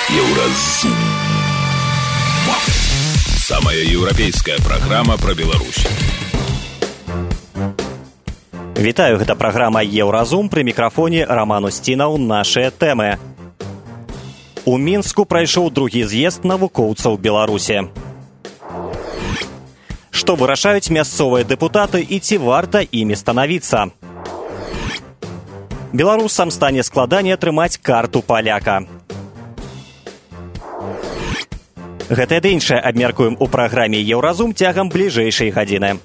Еўразум. Самая еўрапейская праграма пра Беларусь. Вітаю, гэта праграма Еўразум, пры мікрафоне Роман Устінаў. Нашыя тэмы. У Мінску прайшоў другі з'езд навукоўцаў Беларусі. Што вырашаюць мясцовыя дэпутаты і ці варта імі станавіцца? Беларусам стане складаней атрымаць карту паляка. Гэта і іншае абмяркуем у праграме Еўразум цягам бліжэйшай гадзіны.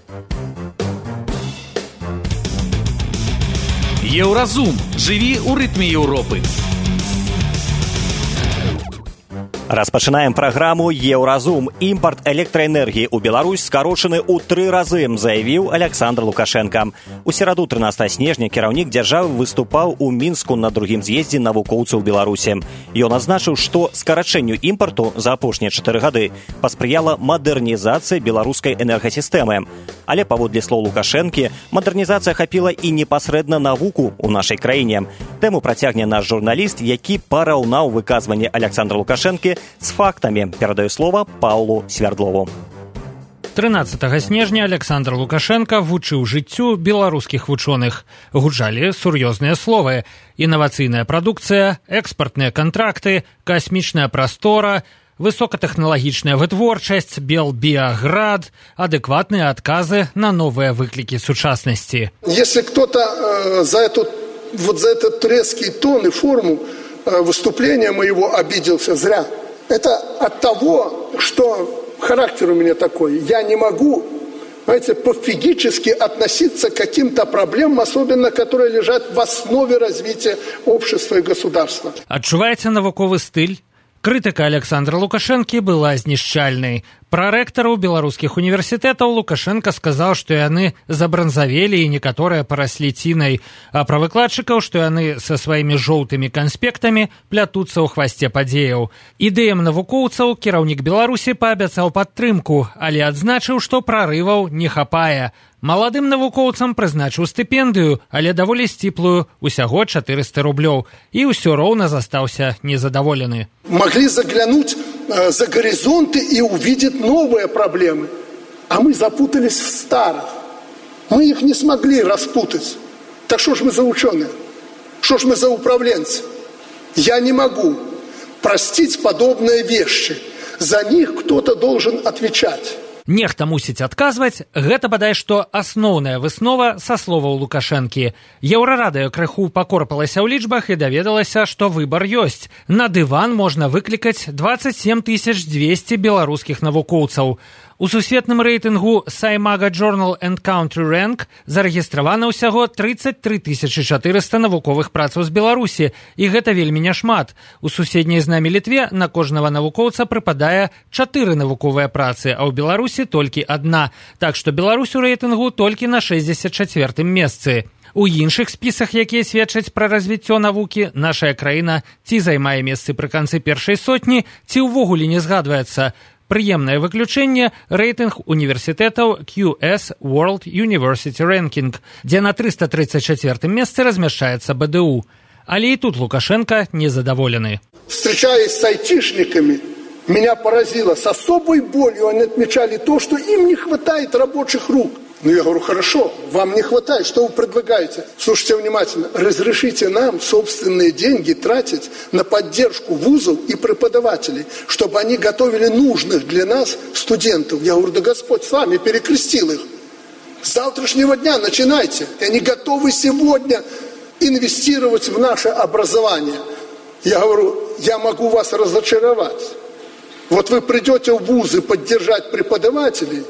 Еўразум. Жыві ў рытме Еўропы. Распачынаем праграму Еўразум. Імпарт электраэнергіі ў Беларусь скарочаны ў 3 разы, заявіў Александр Лукашенко. У сераду 13 снежня кіраўнік дзяржавы выступаў у Мінску на другім з'ездзе навукоўцаў Беларусі. Ён адзначыў, што скарачэнню імпарту за апошнія 4 гады паспрыяла мадэрнізацыя беларускай энергасістэмы. Але, паводле слоў Лукашэнкі, мадэрнізацыя ахапіла і непасрэдна навуку ў нашай краіне. Тэму працягне наш журналіст, які параўнаў выказванне Александра Лукашэнкі з фактамі. Перадаю слова Паўлу Свярдлову. 13 снежня Александр Лукашенко вучыў жыццю беларускіх вучоных. Гучалі сур'ёзныя словы: інавацыйная прадукцыя, экспартныя кантракты, касмічная прастора, высокатэхналагічная вытворчасць, белбіаград, адэкватныя адказы на новыя выклікі сучаснасці. Если кто-то за этот резкий тон и форму выступления моего обиделся, зря. Это от того, что характер у меня такой. Я не могу, знаете, пофигически относиться к каким-то проблемам, особенно которые лежат в основе развития общества и государства. Адчуваеце навуковы стыль? Крытыка Александра Лукашэнкі была знішчальнай. Пра рэктараў беларускіх універсітэтаў Лукашенко сказаў, што яны забранзавелі і некаторыя параслі цінай, а пра выкладчыкаў, што яны са сваімі жоўтымі канспектамі плятуцца ў хвасце падзеяў. Ідэям навукоўцаў кіраўнік Беларусі паабяцаў падтрымку, але адзначыў, што прарываў не хапае. Маладым навукоўцам прызначыў стыпендыю, але даволі сціплую, усяго 400 рублёў, і ўсё роўна застаўся незадаволены. Могли заглянуть за горизонты и увидеть новые проблемы. А мы запутались в старых. Мы их не смогли распутать. Так что ж мы за ученые? Что ж мы за управленцы? Я не могу простить подобные вещи. За них кто-то должен отвечать. Нехта мусіць адказваць, гэта бадай што асноўная выснова са словаў Лукашэнкі. Еўрарадыё крыху пакорпалася ў лічбах і даведалася, што выбар ёсць. На дыван можна выклікаць 27 200 беларускіх навукоўцаў. У сусветным рэйтынгу Scimaga Journal and Country Rank зарэгістравана ўсяго 33 400 навуковых працаў з Беларусі, і гэта вельмі няшмат. У суседняй з намі Літве на кожнага навукоўца прыпадае 4 навуковыя працы, а ў Беларусі толькі 1. Так што Беларусь у рэйтынгу толькі на 64-м месцы. У іншых спісах, якія сведчаць пра развіццё навукі, нашая краіна ці займае месцы пры канцы першай сотні, ці ўвогуле не згадваецца. Прыемнае выключэнне – рэйтынг універсітэтаў QS World University Ranking, дзе на 334-м месцы размяшчаецца БДУ. Але і тут Лукашенко незадаволены. Встречаясь с айтишниками, меня поразило. С особой болью они отмечали то, что им не хватает рабочих рук. Ну, я говорю, хорошо, вам не хватает, что вы предлагаете? Слушайте внимательно, разрешите нам собственные деньги тратить на поддержку вузов и преподавателей, чтобы они готовили нужных для нас студентов. Я говорю, да Господь с вами, перекрестил их. С завтрашнего дня начинайте. И они готовы сегодня инвестировать в наше образование. Я говорю, я могу вас разочаровать. Вот вы придете в вузы поддержать преподавателей,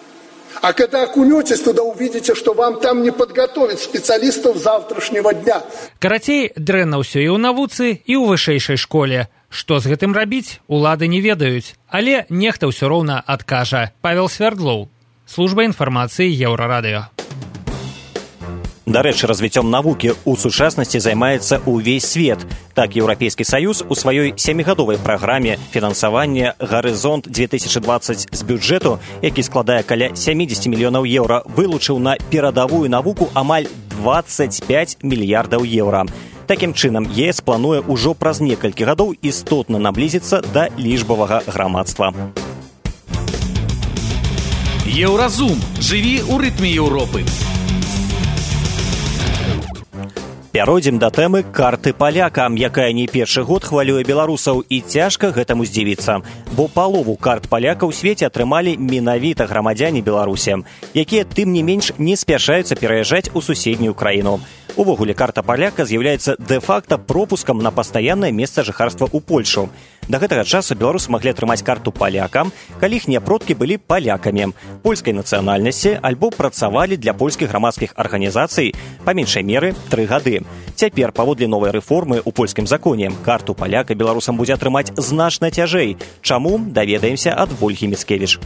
а когда окунетесь туда, увидите, что вам там не подготовят специалистов завтрашнего дня. Карацей, дрэнна ўсё і ў навуцы, і ў вышэйшай школе. Што з гэтым рабіць, улады не ведаюць. Але нехта ўсё роўна адкажа. Павел Свярдлоў, служба інфармацыі Еўрарадыё. Дарэчы, развіццём навукі ў сучаснасці займаецца ўвесь свет. Так, Еўрапейскі Саюз у сваёй 7гадовай праграме фінансавання «Гарызонт-2020» з бюджэту, які складае каля 70 мільёнаў еўра, вылучыў на перадавую навуку амаль 25 мільярдаў еўра. Такім чынам, ЕС плануе ўжо праз некалькі гадоў істотна наблізіцца да лічбавага грамадства. Еўразум. Жыві ў рытме Еўропы. Пяройдзем да тэмы карты паляка, якая не першы год хвалюе беларусаў, і цяжка гэтаму здзівіцца, бо палову карт паляка ў свеце атрымалі менавіта грамадзяне Беларусі, якія тым не менш не спяшаюцца пераязджаць у суседнюю краіну. Увогуле, карта паляка з'яўляецца дэ-факта пропускам на пастаяннае месца жыхарства ў Польшу. Да гэтага часу беларусы маглі атрымаць карту паляка, калі іхнія продкі былі палякамі, польскай нацыянальнасці альбо працавалі для польскіх грамадскіх арганізацый па меншай меры 3 гады. Цяпер, паводле новай рэформы ў польскім законе, карту паляка беларусам будзе атрымаць значна цяжэй. Чаму? Даведаемся ад Вольгі Міцкевіч.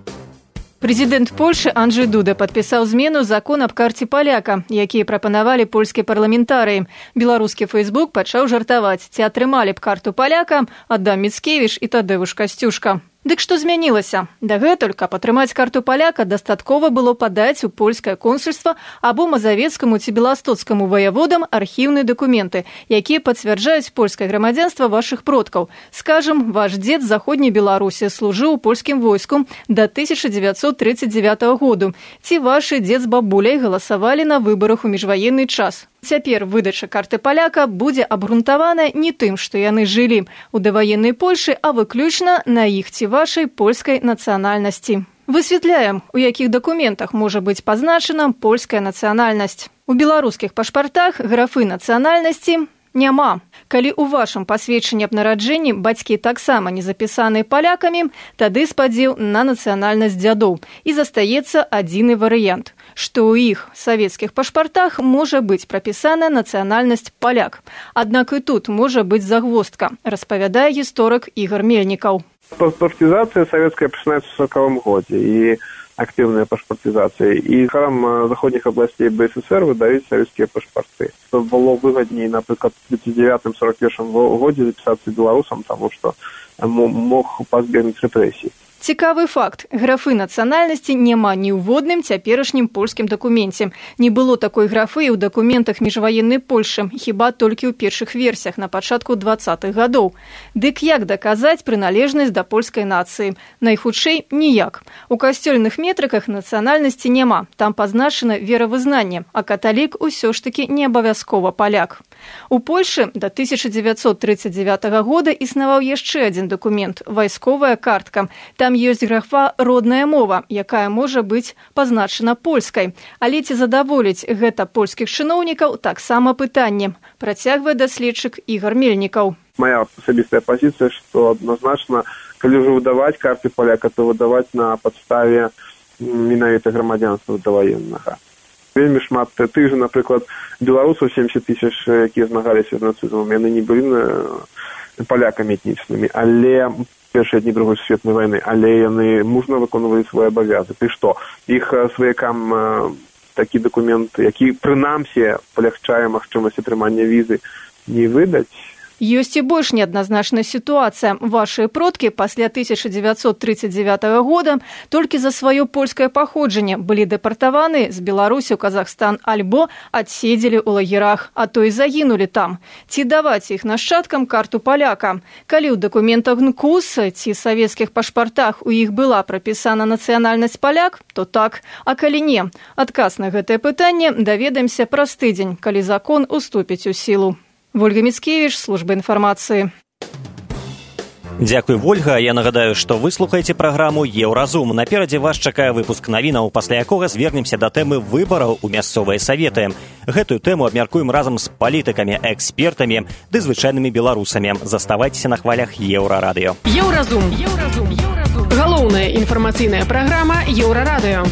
Прэзідэнт Польшы Анджэй Дуда падпісаў змену закон аб карце паляка, якія прапанавалі польскія парламентарыі. Беларускі Фэйсбук пачаў жартаваць, ці атрымалі б карту паляка Адам Міцкевіч і Тадэвуш Касцюшка. Дык што змянілася? Дагэтуль, каб атрымаць карту паляка, дастаткова было падаць у польскае консульства або мазавецкаму ці беластоцкаму ваяводам архіўныя дакументы, якія пацвярджаюць польскае грамадзянства вашых продкаў. Скажам, ваш дзед з заходняй Беларусі служыў у польскім войску да 1939 году. Ці вашы дзед з бабуляй галасавалі на выбарах у міжваенны час. Цяпер выдача карты паляка будзе абгрунтаваная не тым, што яны жылі у даваеннай Польшы, а выключна на іх ці вашай польскай нацыянальнасці. Высвятляем, у якіх дакументах можа быць пазначана польская нацыянальнасць. У беларускіх пашпартах графы нацыянальнасці няма. Калі ў вашым пасведчанні аб нараджэнні бацькі таксама не запісаныя палякамі, тады спадзеў на нацыянальнасць дзядоў. І застаецца адзіны варыянт, што ў іх савецкіх пашпартах можа быць прапісана нацыянальнасць паляк. Аднак і тут можа быць загвоздка, распавядае гісторык Ігор Мельнікаў. Пашпартизация советская начинается в 1940 году, и активная пашпартизация. И жыхарам заходних областей БССР выдают советские пашпарты. Что было выгоднее, например, в 1939-1941 году записаться белорусам, потому что мог пазбегнуць репрессий. Цікавы факт. Графы нацыянальнасці няма ні ў водным цяперашнім польскім дакуменце. Не было такой графы і ў дакументах міжваеннай Польшы, хіба толькі ў першых версіях на пачатку 20-х гадоў. Дык як даказаць прыналежнасць да польскай нацыі? Найхутчэй ніяк. У касцёльных метрыках нацыянальнасці няма. Там пазначана веравызнанне, а каталік усё ж такі не абавязкова паляк. У Польшы да 1939 года існаваў яшчэ адзін дакумент – вайсковая картка. Там ёсць графа «родная мова», якая можа быць пазначана польскай. Але ці задаволіць гэта польскіх чыноўнікаў – таксама пытанне. Працягвае даследчык Ігор Мельнікаў. Моя асабістая пазіцыя, што адназначна, калі ўжо выдаваць карты паляка, то выдаваць на падставе менавіта грамадзянства даваеннага. Вельмі шмат тых же, напрыклад, беларусаў 70 тысяч, якія змагаліся з нацызмам, яны не былі палякамі этнічнымі, але першыя дні Другой сусветнай вайны, але яны мужна выконвалі свой абавязак. І што? Іх сваякам такі дакумент, які прынамсі палягчае магчымасць атрымання візы, не выдаць. Ёсць і больш неадназначная сітуацыя. Вашыя продкі пасля 1939 года толькі за сваё польскае паходжанне былі дэпартаваны з Беларусі ў Казахстан альбо адседзелі ў лагерах, а то і загінулі там. Ці даваць іх нашчадкам карту паляка? Калі ў дакументах НКУС ці савецкіх пашпартах у іх была прапісана нацыянальнасць паляк, то так, а калі не? Адказ на гэтае пытанне даведаемся праз тыдзень, калі закон уступіць у сілу. Вольга Міцкевіч, служба інфармацыі. Дзякуй, Вольга. Я нагадаю, што вы слухаеце праграму «Еўразум». Наперадзе вас чакае выпуск навінаў, пасля якога звернемся да тэмы выбараў у мясцовыя саветы. Гэтую тэму абмяркуем разам з палітыкамі, экспертамі ды звычайнымі беларусамі. Заставайцеся на хвалях Еўрарадыё. Еўразум. Галоўная інфармацыйная праграма Еўрарадыё.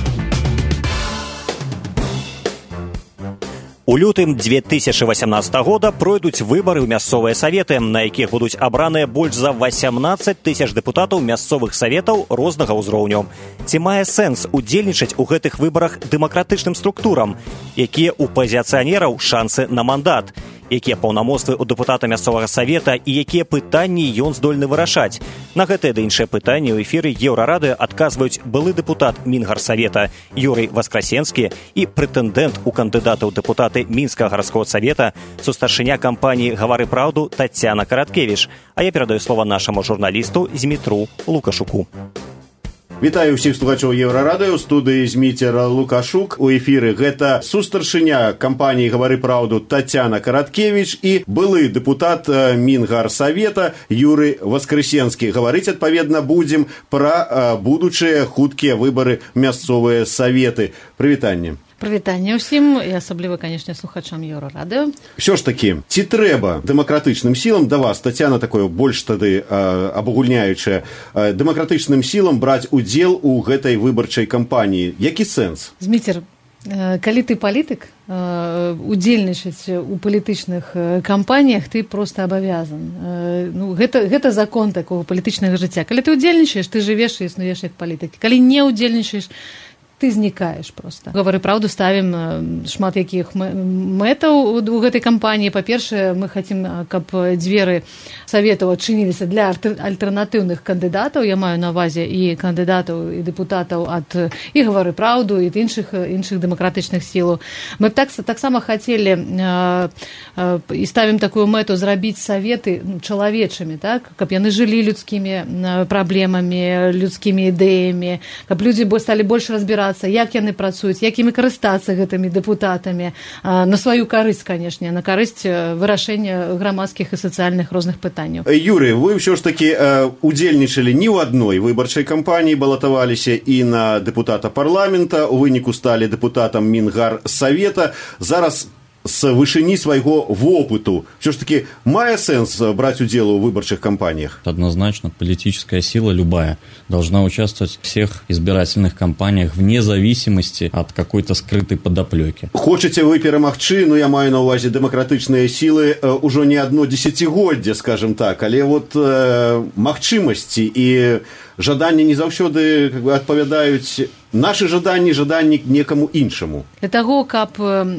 У лютым 2018 года пройдуць выбары ў мясцовыя саветы, на якіх будуць абраныя больш за 18 тысяч дэпутатаў мясцовых саветаў рознага ўзроўню. Ці мае сэнс удзельнічаць у гэтых выбарах дэмакратычным структурам? Якія ў пазіцыянераў шансы на мандат? якія паўнамоцтвы ў дэпутата мясцовага савета і якія пытанні ён здольны вырашаць. На гэтыя ды іншыя пытанні ў эфіры Еўрарадыё адказваюць былы дэпутат Мінгарсавета Юрый Васкрасенскі і прэтэндэнт у кандыдата ў дэпутаты Мінскага гарадскога савета, сустаршыня кампаніі «Гавары праўду» Тацяна Караткевіч. А я перадаю слова нашаму журналісту Змітру Лукашуку. Вітаю ўсіх слухачоў Еўрарадыё, у студыі Зміцер Лукашук. У эфіры гэта сустаршыня кампаніі «Гавары праўду» Тацяна Караткевіч і былы дэпутат Мінгарсавета Юрый Васкрасенскі. Гаварыць, адпаведна, будзем пра будучыя хуткія выбары мясцовыя саветы. Прывітанне. Прывітанне ўсім і асабліва, канешне, слухачам Еўрарадыё. Усё ж такі, ці трэба дэмакратычным сілам, да вас, Тацяна, такое больш тады абагульняючае, дэмакратычным сілам браць удзел у гэтай выбарчай кампаніі? Які сэнс? Зміцер, калі ты палітык, удзельнічаць у палітычных кампаніях ты проста абавязан. Гэта закон такого палітычнага жыцця. Калі ты удзельнічаеш, ты жывеш і існуеш як палітык. Калі не удзельнічаеш, ты знікаеш проста. Гавары праўду ставім шмат якіх мэтаў у гэтай кампаніі. Па-першае, мы хацім, каб дзверы саветаў адчыніліся для альтэрнатыўных кандыдатаў. Я маю на ўвазе і кандыдатаў, і дэпутатаў ад і Гавары праўду, і іншых дэмакратычных сілаў. Мы таксама хацелі і ставім такую мэту зрабіць саветы чалавечымі, так? Каб яны жылі людскімі праблемамі, людскімі ідэямі, каб людзі сталі больш разбірацца, як яны працуюць, якімі карыстацца гэтымі дэпутатамі на сваю карысць, канешне, на карысць вырашэння грамадскіх і сацыяльных розных пытанняў. Юрый, вы ўсё ж такі удзельнічалі не ў адной выбарчай кампаніі, балатаваліся і на дэпутата парламента, у выніку сталі дэпутатам Мінгарсавета. Зараз з вышыні свайго вопыту все ж таки мае сэнс браць удзел у выбарчых кампаниях? Однозначно, политическая сила любая должна участвовать в всех избирательных кампаниях вне зависимости от какой-то скрытой подоплеки. Хочаце вы перамагчы, я маю на ўвазе дэмакратычныя сілы ўжо не одно десятигоддзе, скажем так, але вот магчымасці і жаданні не заўсёды адпавядаюць наши жаданні некаму іншаму. Для таго, каб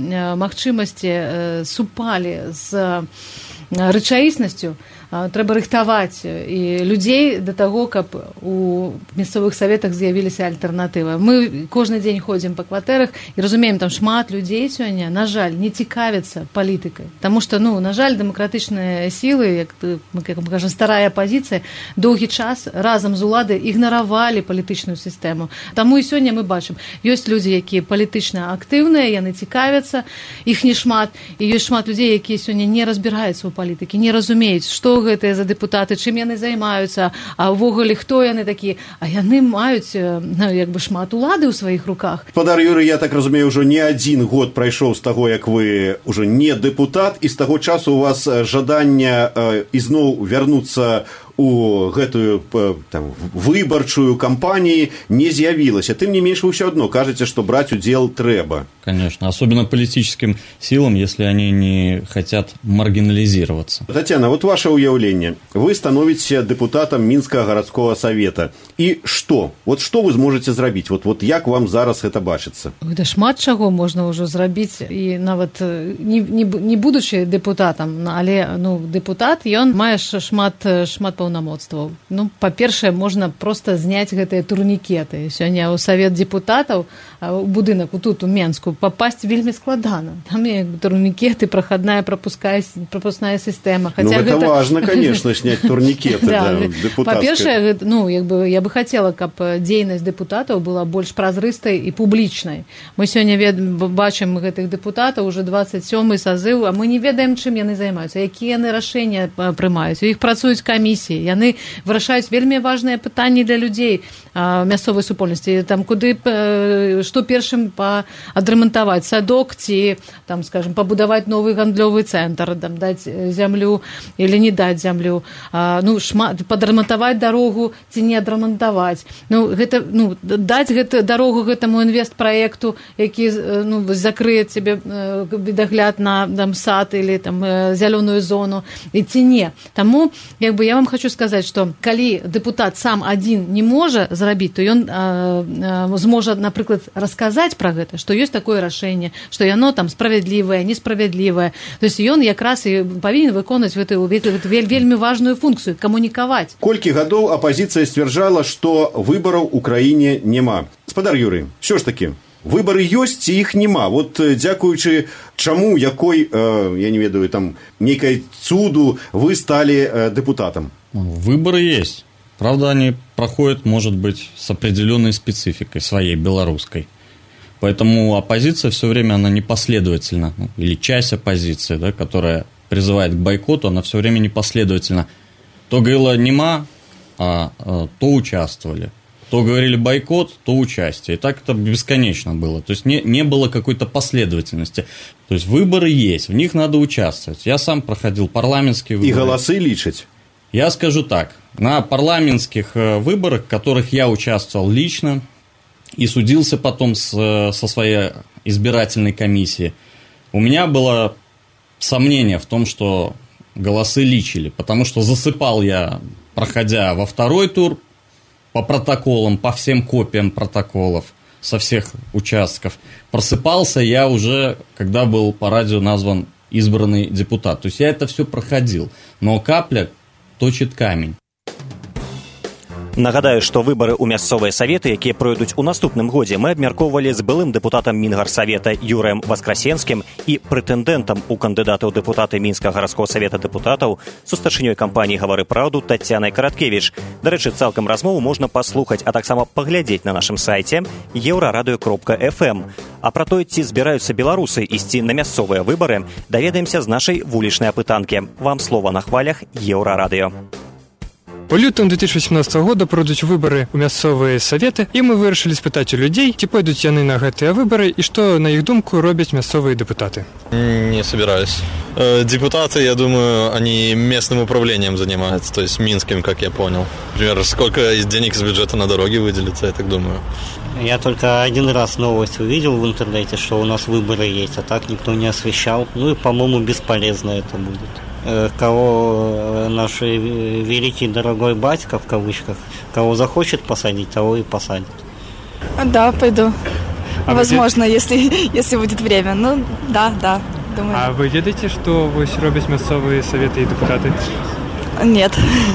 магчымасці супалі з рэчаіснасцю, трэба рыхтаваць і людзей да таго, каб у мясцовых саветах з'явіліся альтэрнатывы. Мы кожны дзень ходзім па кватэрах і разумеем, там шмат людзей сёння, на жаль, не цікавяцца палітыкай. Таму што, на жаль, дэмакратычныя сілы, як мы кажам, старая апазіцыя, доўгі час разам з уладай ігнаравалі палітычную сістэму. Таму і сёння мы бачым, ёсць людзі, якія палітычна актыўныя, яны цікавяцца, іх не шмат, і ёсць шмат людзей, якія сёння не разбіраюцца ў палітыкі, не разумеюць, што гэтыя за дэпутаты, чым яны займаюцца, а ўвогуле хто яны такія, а яны маюць шмат улады ў сваіх руках. Спадар Юрый, я так разумею, ўжо не адзін год прайшоў з таго, як вы ўжо не дэпутат, і з таго часу у вас жаданне ізноў вярнуцца у гэтую выбарчую кампанію не з'явілася. Тым не менш, вы ўсё адно кажаце, што браць удзел трэба. Конечно, особенно политическим силам, если они не хотят маргинализироваться. Татьяна, вот ваше уявление. Вы становитесь депутатом Минского городского совета. И что? Вот что вы сможете зрабіць? Вот як вам зараз это бачыцца? Да шмат чаго можна ўжо зрабіць, і нават не будучы депутатам, але депутат, ён мае шмат паўнамоцтваў. Па-першае, можна проста зняць гэтыя турнікеты. Сёння ў Савет депутатаў, у будынак тут у Менску, попасть вельмі складана. Там турнікеты, прахадная пропускная сістэма. Это важно, конечно, снять турнікеты депутатскай. Па-першае, я бы хотела, каб дзейнасць депутатаў была больш празрыстай і публічнай. Мы сёння бачым гэтых депутатаў уже 27-й сазыў, а мы не ведаем, чым яны займаюцца, якія яны рашэнні прымаюць. У іх працуюць камісіі, яны вырашаюць вельмі важныя пытанні для людзей мясцовай супольнасці. Там куды, што першым адрамантаваць садок ці, там, скажем, пабудаваць новы гандлёвы цэнтр, там, даць зямлю или не даць зямлю, падрамантаваць дарогу ці не адрамантаваць. Даць дарогу гэтаму інвестпраекту, які закрые тебе догляд на сад или зялёную зону, і ці не. Таму, я вам хочу хочу сказаць, што калі дэпутат сам адзін не можа зрабіць, то ён зможа, напрыклад, расказаць пра гэта, што ёсць такое рашэнне, што яно там справядлівае, несправядлівае. То есть ён якраз і павінен выконваць гэтую вельмі важную функцію камунікаваць. Колькі гадоў апазіцыя сцвярджала, што выбараў у краіне няма. Гаспадар Юрый, що ж такі? Выбары ёсць, ці іх няма. Вот дзякуючы чаму, якой, я не ведаю, там, нейкай цуду вы стали депутатом? Выборы есть. Правда, они проходят, может быть, с определенной спецификой своей, белорусской. Поэтому оппозиция все время, она непоследовательна. Или часть оппозиции, да, которая призывает к бойкоту, она все время непоследовательна. То говорила нема, то участвовали. То говорили бойкот, то участие. И так это бесконечно было. То есть не было какой-то последовательности. То есть выборы есть, в них надо участвовать. Я сам проходил парламентские выборы. И голосы личить? Я скажу так. На парламентских выборах, в которых я участвовал лично и судился потом со своей избирательной комиссией, у меня было сомнение в том, что голосы личили. Потому что засыпал я, проходя во второй тур, по протоколам, по всем копиям протоколов со всех участков. Просыпался я уже, когда был по радио назван избранный депутат. То есть я это все проходил. Но капля точит камень. Нагадаю, што выбары ў мясцовыя саветы, якія пройдуць у наступным годзе, мы абмяркоўвалі з былым дэпутатам Мінгарсавета Юрыем Васкрасенскім і прэтэндэнтам у кандыдаты ў дэпутаты Мінскага гарадскога савета дэпутатаў са старшынёй кампаніі «Гавары праўду» Тацянай Караткевіч. Дарэчы, цалкам размову можна паслухаць, а таксама паглядзець на нашым сайце euraradio.fm. А пра тое, ці збіраюцца беларусы ісці на мясцовыя выбары, даведаемся з нашай вулічнай апытанкі. Вам слова на хвалях Еўрарадыё. У лютым 2018 года пройдуць выбары ў мясцовыя саветы, і мы вырашылі спытаць у людзей, ці пойдуць яны на гэтыя выбары і што, на іх думку, робяць мясцовыя депутаты. Не собираюсь. Депутаты, я думаю, они местным управлением занимаются, то есть Минским, как я понял. Например, сколько денег из бюджета на дороги выделится, я так думаю. Я только один раз новость увидел в интернете, что у нас выборы есть, а так никто не освещал. Ну и, по-моему, бесполезно это будет. Кого наш великий дорогой батька, в кавычках, кого захочет посадить, того и посадит. Да, пойду. Возможно, если будет время. Ну, да, думаю. А вы ведаете, что робят мясцовые советы и депутаты? Нет.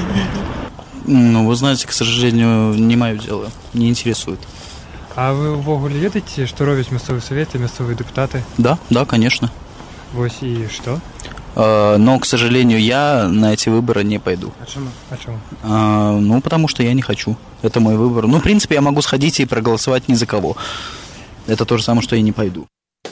Ну, вы знаете, к сожалению, не мое дело, не интересует. А вы увогуле ведаете, что робят мясцовые советы и мясцовые депутаты? Да, конечно. И что? Но, к сожалению, я на эти выборы не пойду. А чему? Ну, потому что я не хочу. Это мой выбор. Ну, в принципе, я могу сходить и проголосовать ни за кого. Это то же самое, что я не пойду.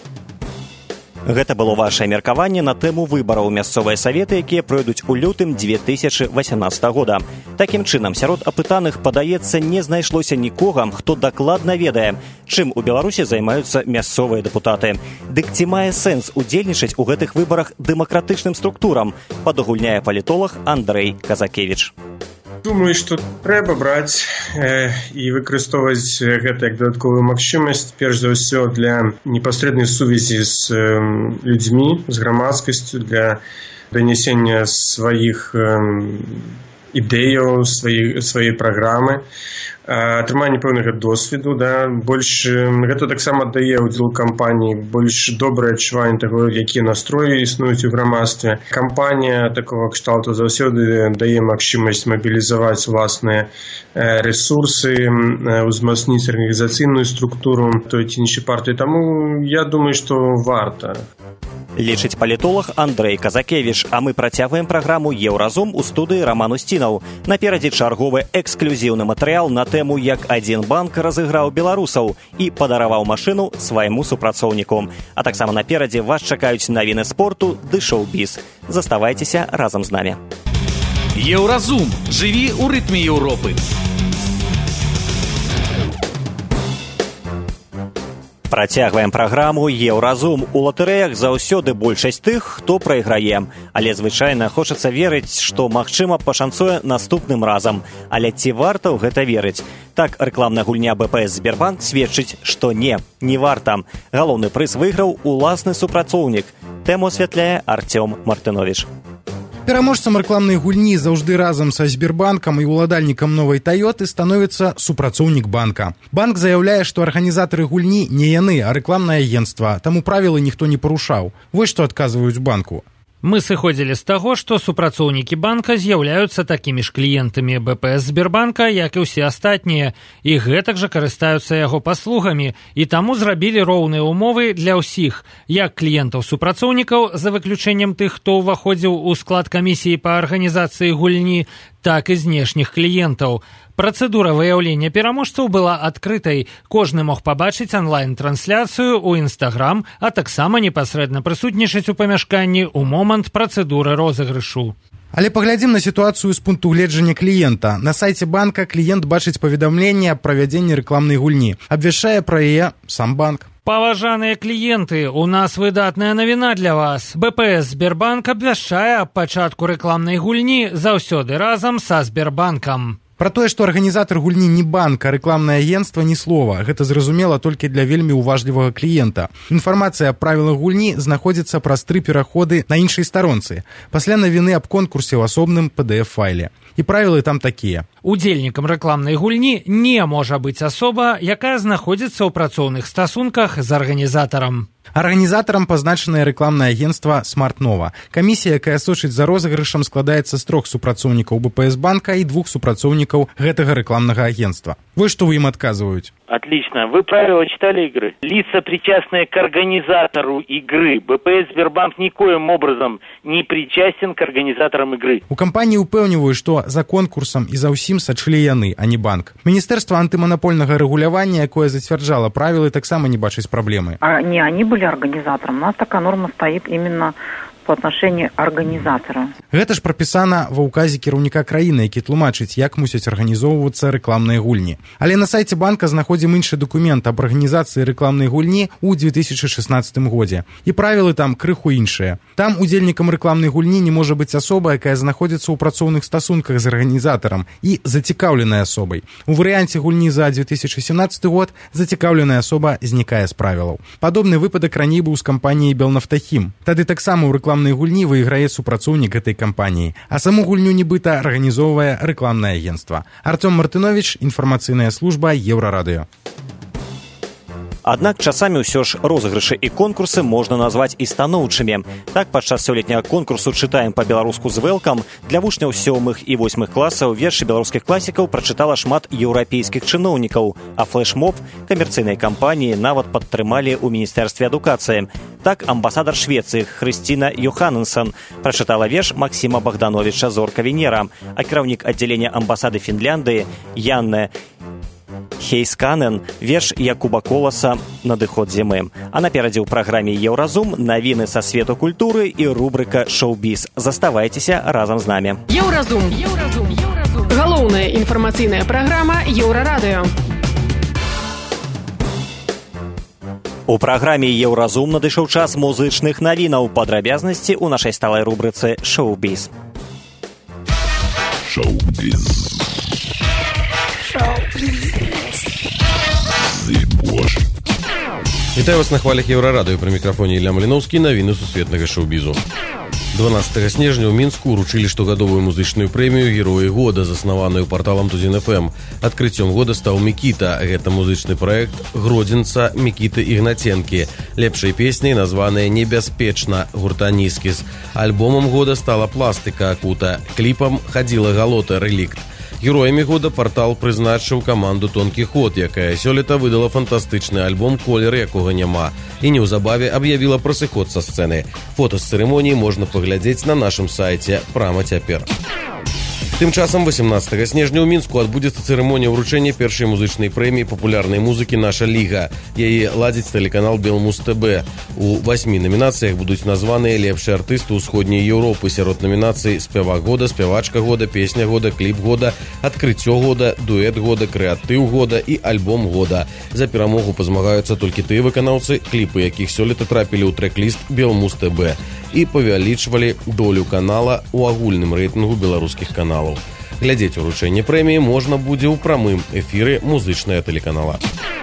Гэта было вашае меркаванне на тэму выбараў у мясцовыя саветы, якія пройдуць у лютым 2018 года. Такім чынам, сярод апытаных, падаецца, не знайшлося нікога, хто дакладна ведае, чым у Беларусі займаюцца мясцовыя дэпутаты. Дык ці мае сэнс удзельнічаць у гэтых выбарах дэмакратычным структурам, падагульняе палітолог Андрэй Казакевіч. Думаю, што трэба браць і выкарыстоўваць гэта як дадатковую магчымасць, перш за ўсё для непасрэднай сувязі з людзьмі, з грамадскасцю, для данесення сваіх ідэяў, сваёй праграмы, атрыманне пэўнага досведу, больш гэта таксама дае ўдзел кампаніі больш добрае адчуванне таго, якія настроі існуюць у грамадстве. Кампанія такого кшталту заўсёды дае магчымасць мабілізаваць уласныя ресурсы, узмацніць арганізацыйную структуру той ці іншай партыі. Таму я думаю, што варта. Лічыць палітолог Андрэй Казакевіч, а мы працягваем праграму «Еўразум» у студыі Раман Устінаў. Наперадзе чарговы эксклюзіўны матэрыял на тэму, як адзін банк разыграў беларусаў і падараваў машыну свайму супрацоўніку. А таксама наперадзе вас чакаюць навіны спорту ды шоу-біз. Заставайцеся разам з намі. Еўразум. Жыві ў рытме Еўропы. Працягваем праграму «Еўразум». У латарэях заўсёды большасць тых, хто прайграе. Але звычайна хочацца верыць, што, магчыма, пашанцуе наступным разам. Але ці варта ў гэта верыць? Так, рэкламная гульня БПС Сбербанк сведчыць, што не варта. Галоўны прыз выйграў уласны супрацоўнік. Тэму асвятляе Артём Мартынович. пераможцам рэкламнай гульні «Заўжды разам» са Сбербанкам і ўладальнікам новай «Тойоты» становіцца супрацоўнік банка. Банк заяўляе, што арганізатары гульні не яны, а рэкламнае агенцтва, таму правілы ніхто не парушаў. Вось што адказваюць банку. Мы сыходзілі з таго, што супрацоўнікі банка з'яўляюцца такімі ж кліентамі БПС Сбербанка, як і ўсе астатнія, і гэтак жа карыстаюцца яго паслугамі, і таму зрабілі роўныя ўмовы для ўсіх, як кліентаў-супрацоўнікаў, за выключэннем тых, хто ўваходзіў у склад камісіі па арганізацыі гульні, так і знешніх кліентаў. Працэдура выяўлення пераможцаў была адкрытай. Кожны мог пабачыць онлайн-трансляцыю ў Інстаграм, а таксама непасрэдна прысутнічаць у памяшканні ў момант працэдуры розыгрышу. Але паглядзім на сітуацыю з пункту гледжання кліента. На сайце банка кліент бачыць паведамленне аб правядзенні рэкламнай гульні. Абвяшчае пра яе сам банк. Паважаныя кліенты, у нас выдатная навіна для вас. БПС Сбербанк абвяшчае аб пачатку рэкламнай гульні «Заўсёды разам» са Сбербанкам. Пра тое, што арганізатар гульні не банк, а рэкламнае агенцтва, ні слова. Гэта зразумела толькі для вельмі уважлівага кліента. Інфармацыя аб правілах гульні знаходзіцца праз 3 пераходы на іншай старонцы. Пасля навіны аб конкурсе ў асобным PDF-файле. І правілы там такія. Удзельнікам рэкламнай гульні не можа быць асоба, якая знаходзіцца ў працоўных стасунках з арганізатарам. Арганізатарам пазначанае рэкламнае агенцтва «Смарт-Нова». Камісія, якая сочыць за розыгрышам, складаецца з 3 супрацоўнікаў БПС банка і 2 супрацоўнікаў гэтага рэкламнага агенцтва. Вось што вы ім адказваюць. Отлично. Вы правила читали игры? Лица, причастные к организатору игры. БПС Сбербанк никоим образом не причастен к организаторам игры. У кампаніі ўпэўніваюць, што за конкурсам і за ўсім сачылі яны, а не банк. Міністэрства антыманапольнага рэгулявання, якое зацвярджала правілы, таксама не бачыць праблемы. Не они были организатором. У нас такая норма стоит именно по отношению организатора. Гэта ж прапісана ва ўказе кіраўніка краіны, які тлумачыць, як мусяць арганізоўвацца рэкламныя гульні. Але на сайце банка знаходзім іншы дакумент аб арганізацыі рэкламнай гульні ў 2016 годзе. І правілы там крыху іншыя. Там удзельнікам рэкламнай гульні не можа быць асоба, якая знаходзіцца ў працоўных стасунках з арганізатарам і зацікаўленай асобай. У варыянце гульні за 2017 год зацікаўленая асоба знікае з правілаў. Падобны выпадак раней быў з кампаніяй «Белнафтахім». Тады таксама ў рэкламнай гульні выйграе супрацоўнік гэтай кампаніі, а саму гульню нібыта арганізоўвае рэкламнае агенцтва. Артём Мартынович, інфармацыйная служба Еўрарадыё. Аднак часамі ўсё ж розыгрышы і конкурсы можна назваць і станоўчымі. Так, падчас сёлетняга конкурсу «Чытаем па-беларуску з вэлкам» для вучняў 7 і 8 класаў вершы беларускіх класікаў прачытала шмат еўрапейскіх чыноўнікаў, а флэш-моб камерцыйнай кампаніі нават падтрымалі ў Міністэрстве адукацыі. Так, амбасадар Швецыі Хрысціна Йоханнесен прачытала верш Максіма Богдановича «Зорка Венера», а кіраўнік аддзялення амбасады Фінляндыі Янне Хейсканен верш Якуба Коласа «Надыход зімы». А наперадзе ў праграме «Еўразум» навіны са свету культуры і рубрыка «Шоу-біз». Заставайцеся разам з намі. Еўразум. Галоўная інфармацыйная праграма Еўрарадыё. У праграме «Еўразум» надышоў час музычных навінаў. Падрабязнасці ў нашай сталай рубрыцы «Шоу-біз». Шоу-біз. Вітаю вас на хвалях Еўрарадыё. Пры мікрафоне Ілля Маліноўскі. Навіны сусветнага шоу-бізу. 12 снежня ў Мінску ўручылі штогадовую музычную прэмію «Героі года», заснаваную парталам Тузін-ФМ. Адкрыццём года стаў «Мікіта». Гэта музычны праект гродзенца Мікіты Ігнаценкі. Лепшай песняй названая «Небяспечна» гурта «Нізкіс». Альбомам года стала «Пластыка акута». Кліпам «Хадзіла галота» «Рэлікт». Героямі года партал прызначыў каманду «Тонкі ход», якая сёлета выдала фантастычны альбом «Колер, якога няма» і неўзабаве аб'явіла пра сыход са сцэны. Фота з цырымоніі можна паглядзець на нашым сайце прама цяпер. Тым часам 18 снежня ў Мінску адбудзецца цырымонія ўручэння першай музычнай прэміі папулярнай музыкі «Наша ліга». Яе ладзіць тэлеканал «Белмуз ТБ». У 8 намінацыях будуць названыя лепшыя артысты ўсходняй Еўропы. Сярод намінацый «Спявак года», «Спявачка года», «Песня года», «Кліп года», «Адкрыццё года», «Дуэт года», «Крэатыў года» і «Альбом года». За перамогу пазмагаюцца толькі тыя выканаўцы, кліпы якіх сёлета трапілі ў трэк-ліст «Белмуз ТБ» і павялічвалі долю канала ў агульным рэйтынгу беларускіх каналаў. Глядзець уручэнне прэміі можна будзе ў прамым эфіры музычнага тэлеканала.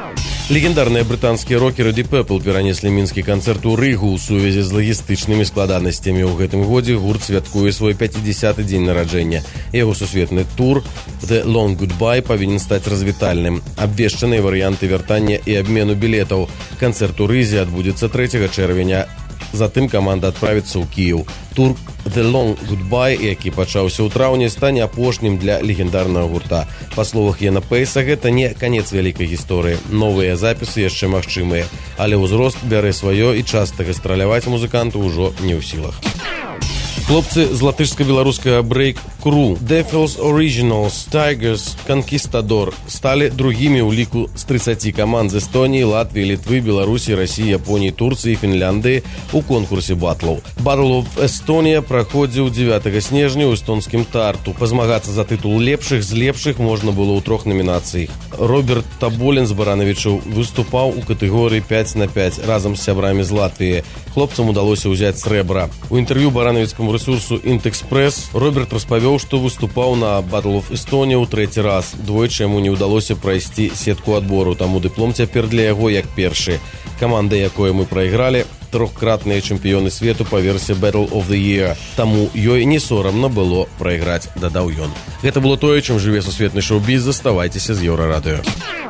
Легендарныя брытанскія рокеры Deep Purple перанеслі мінскі канцэрт у Рыгу ў сувязі з лагістычнымі складанасцямі. У гэтым годзе гурт святкуе свой 50-й дзень нараджэння. Яго сусветны тур The Long Goodbye павінен стаць развітальным. Абвешчаныя варыянты вяртання і абмену білетаў. Канцэрт у Рызе адбудзецца 3 чэрвеня. Затым каманда адправіцца ў Кіеў. Тур The Long Goodbye, які пачаўся ў траўні, стане апошнім для легендарнага гурта. Па словах Яна Пейса, гэта не канец вялікай гісторыі. Новыя запісы яшчэ магчымыя, але ўзрост бярэ сваё і часта гастраляваць музыканту ўжо не ў сілах. Хлопцы з латышска-беларускага брейк-кру Devils Originals, Tigers, Conquistador сталі другімі ў ліку з 30 каманд з Эстоніі, Латвіі, Літвы, Беларусі, Расіі, Японіі, Турцыі і Фінляндыі у конкурсе батлаў. Battle of Estonia праходзіў 9 снежня ў эстонскім Тарту. Пазмагацца за тытул лепшых з лепшых можна было ў 3 номінацыях. Роберт Таболін з Баранавічаў выступаў у катэгорыі 5×5 разам з сябрамі з Латвіі. Хлопцам удалося ўзяць срэбра. У інтэрв'ю баранавіцкаму ресурсу Intelexpress Роберт распавёў, што выступаў на Battle of Estonia ў 3 раз. Двойчы яму не ўдалося прайсці сетку адбору, таму дыплом цяпер для яго як першы. Каманда, якой мы прайгралі, 3-кратныя чэмпіёны свету па версіі Battle of the Year. Таму ёй не сорамна было прайграць, дадаў ён. Гэта было тое, чым жыве сусветны шоу-біз. Заставайцеся з Еўрарадыё.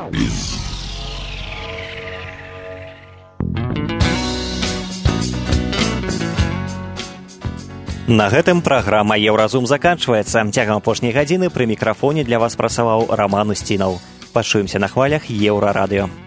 На гэтым праграма «Еўразум» заканчваецца. Цягам апошняй гадзіны пры мікрафоне для вас працаваў Раман Устінаў. Пачуемся на хвалях Еўрарадыё.